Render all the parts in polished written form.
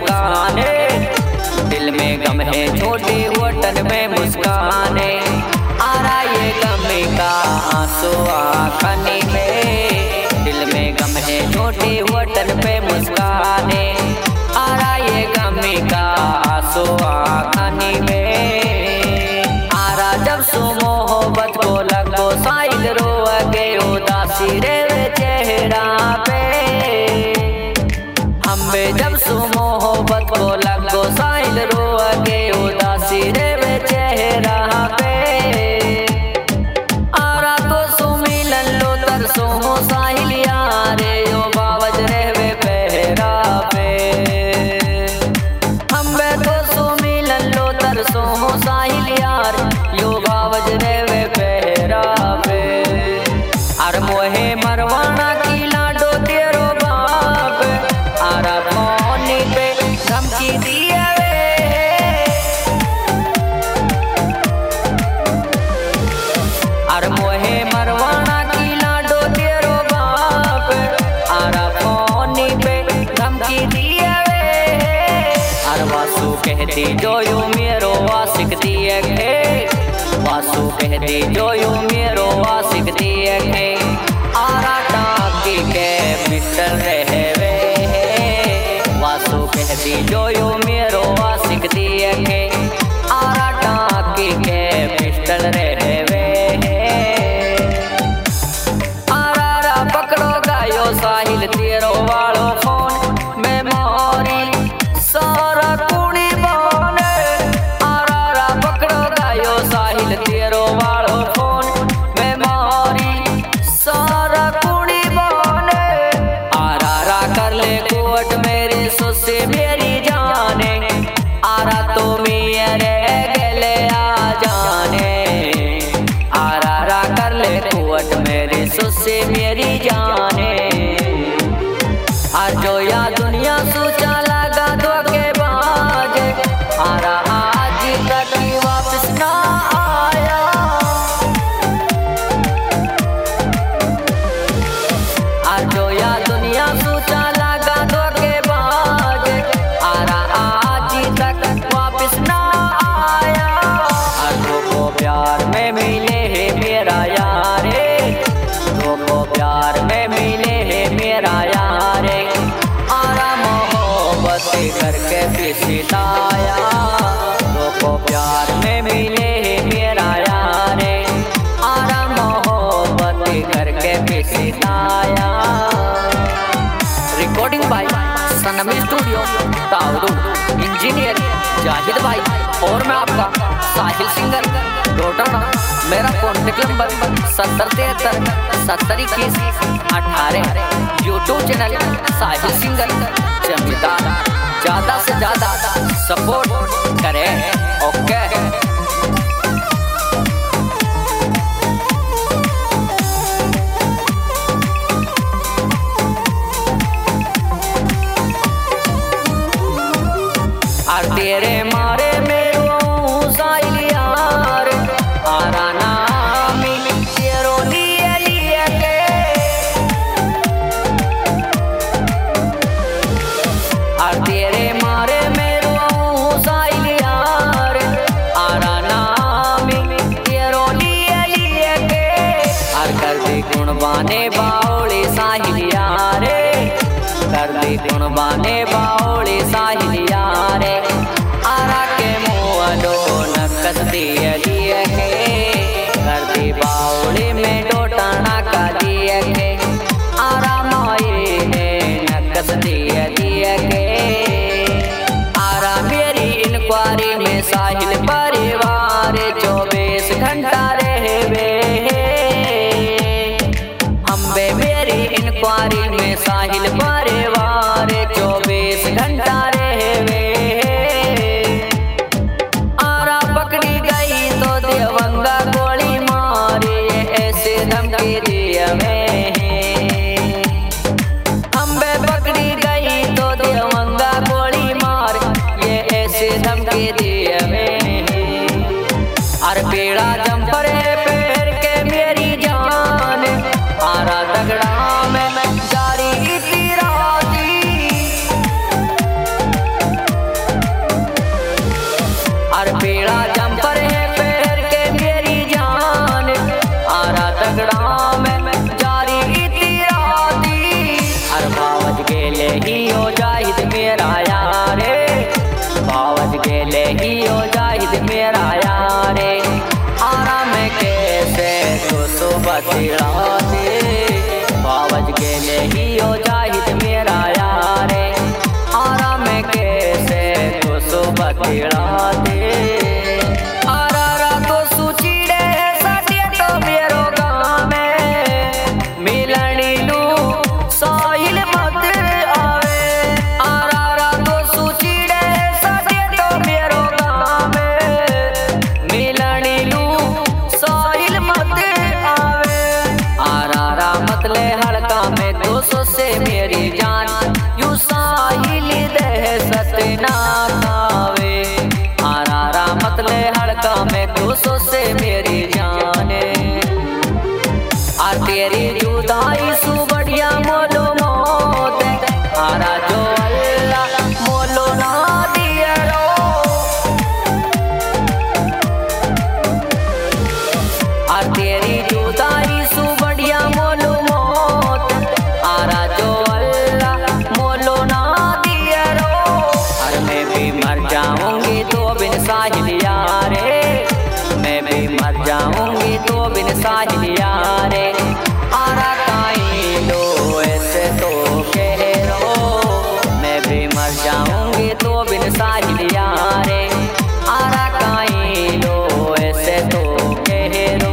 मुस्कान है, दिल में गम है छोटे वतन में मुस्कान है। आ रहा ये गम का आंसू आँखनी में, दिल में गम है छोटे वतन पे मुस्कान है। आ रहा ये गम का आंसू आँखनी में। आ रहा जब सो मोहब्बत को लगो साइल रो के उदासी रे चेहरा पे। हमें जब सो मोहब्बत को लगो साइल रो के उदासी रे चेहरा पे। आ रहा तो सो मिलन लो तरसो हो साहिल यारे यो बावज रहवे पहरा पे। हमें तो सो मिलन लो तरसो हो साहिल यार यो बावज रहवे पहरा पे। अर मोहे मरवाना की लाडो तेरो बाप, आरा फोनी पे धमकी दिया वे। अर मोहे मरवाना की लाडो तेरो बाप, आरा फोनी पे धमकी दिया वे। अर वासु कहती जो यू मेरो वासिक दिए खे, वासु कहती जो यू मेरो वासिक दिए खे। आरा टाकी के पिस्टल रहे वे, वासु कहती जो यू मेरो वासिक दिए खे। आरा टाकी के पिस्टल रहे वे। आरा पकड़ो गायो साहिल तेरो वालो फोन में मोरी सारा कुड़ी बोने। आरा पकड़ो गायो साहिल तेरो वालो फोन में मोरी सारा कुड़ी बोने। आरा कर ले कोट मेरी सुसे मेरी जाने, आरा तो मेरे गले आ जाने। आरा कर ले कोट मेरी सुसे मेरी जाने। आज जो या दुनिया सोचा लगा धोखेबाज, आरा आज तक वापस ना आया। आज जो या दुनिया सोचा लगा धोखेबाज, आरा आज तक वापस ना आया। आजो को प्यार में मिले है मेरा यार, दो को प्यार में मिले है मेरा यार। आरा मोहब्बत करके पिछताया, दो को प्यार में मिले है मेरा यार। आरा मोहब्बत करके पिछताया। Recording by Sanami studio Taoru, engineer Zahid भाई और मैं आपका साहिल सिंगर रोटाना। मेरा contact number 7073702118। YouTube channel Sahil singer Zamindar. ज़्यादा से ज़्यादा सपोर्ट करें। ओके। तेरे मारे मेरो साहिल यार, आरा नाम तेरो लिए लिए के। तेरे मारे मेरो साहिल यार, आरा नाम तेरो लिए लिए के। कर दे गुणवाने बावले साहिल यारे, कर दे गुणवाने बावले साहिल यारे। आरा के मुँह नकस दिए लिए के, कर दी बावली में डोटाना का दिए के। आरा माए ने नकस दिए दिए के। आरा मेरी इंक्वायरी में साहिल परिवार 24 घंटा रहवे। हम्बे मेरी इंक्वायरी में साहिल परिवार 24 घंटा रहवे। देवंगा गोली मारे ऐसे धमकी दिए में। हम्बे पकड़ी गई तो देवंगा गोली मार, ये ऐसे धमकी दिए में। अर बेड़ा जंपर है पैर के मेरी जान, आरा तगड़ा में जारी इतनी राती। बदला दे। बावज के ले ही हो जाहिद मेरा यारे, आराम कैसे तो सो बदला दे। से मेरी जान यू साहिल दहशत ना खावे। आरारा मतले हड़का में 200 से मेरी जाने। और तेरी जुदाई सु बढ़िया मोलो मौत, आरा जो अल्लाह मोलो ना दिया रो। और तेरी जुदाई सु बढ़िया मोलो मौत, आरा जो अल्लाह मोलो ना दिया रो। और मैं भी मर जाऊंगी तो बिन साहिल यारे, मैं भी मर जाऊंगी तो बिन साहिल यारे। आरा काई लो ऐसे तो कह रो, मैं भी मर जाऊंगी तो बिन साहिल यारे। आरा काई लो ऐसे तो कह रो।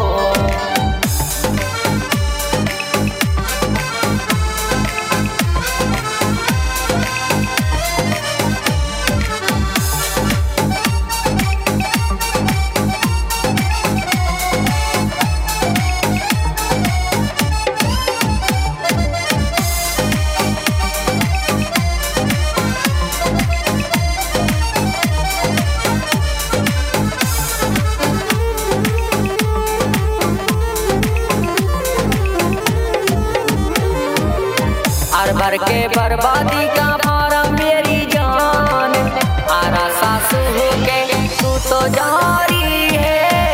भर के बर्बादी का मारा मेरी जान, आरा सास हो के तू तो जारी है।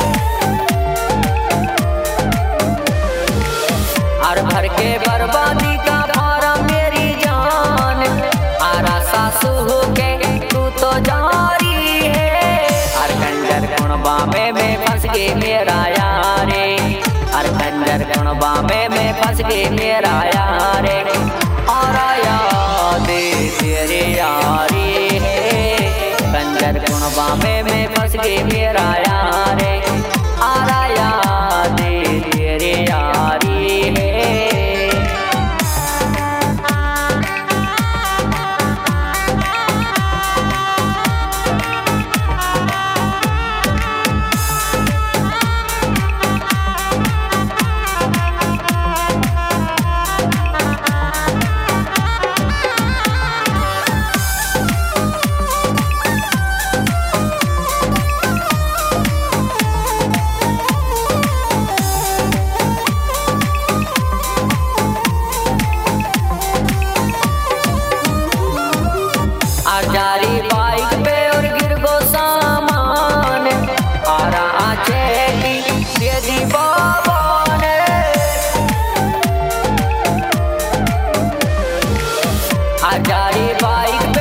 और भर के बर्बादी का मारा मेरी जान, आरा सास हो के तू तो जारी है। और कंजर कुणबा में फंस गई मेरा यारे, और कंजर कुणबा में फंस गई मेरा यारे। आरा याद तेरे यारी है, कंजर कुणबा में फंस गई मेरा यारे। आरा याद तेरे यारी है। जारी बाइक पे और गिर गो सामान, आरा आचेटी दे दी बाबा ने। जारी बाइक